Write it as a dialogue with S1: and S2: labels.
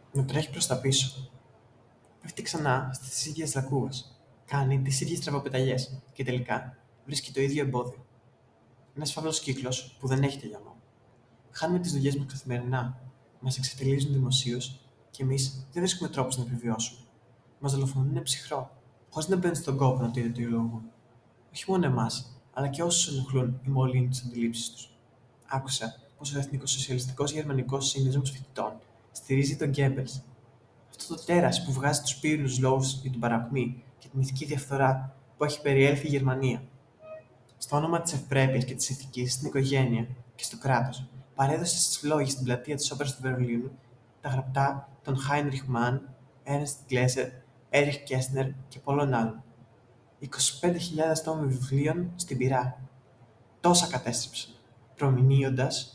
S1: να τρέχει προς τα πίσω. Πέφτει ξανά στις ίδιες λακκούβες. Κάνει τις ίδιες τραβοπεταλιές και τελικά βρίσκει το ίδιο εμπόδιο. Ένας φαύλος κύκλος που δεν έχει τελειώμα. Χάνουμε τις δουλειές μας καθημερινά. Μας εξευτελίζουν δημοσίως και εμείς δεν βρίσκουμε τρόπους να επιβιώσουμε. Μας δολοφονούν ψυχρό, χωρίς να μπαίνουν στον κόπο να το ιδιωτολογούν. Όχι μόνο εμάς, αλλά και όσους ενοχλούν ή μολύνουν τις αντιλήψεις τους. Άκουσα πως ο Εθνικοσοσιαλιστικός Γερμανικός Σύνδεσμος Φοιτητών στηρίζει τον Γκέμπελς, αυτό το τέρας που βγάζει τους πύρινους λόγους για την παρακμή και την ηθική διαφθορά που έχει περιέλθει η Γερμανία. Στο όνομα της ευπρέπειας και της ηθικής στην οικογένεια και στο κράτος, παρέδωσε στις φλόγες στην πλατεία της Όπερας του Βερολίνου τα γραπτά των Χάινριχ Μαν, Έρνστ Γκλέσερ, Έριχ Κέσνερ και πολλών άλλων. 25.000 τόμοι βιβλίων στην πυρά. Τόσα κατέστρεψαν, προμηνύοντας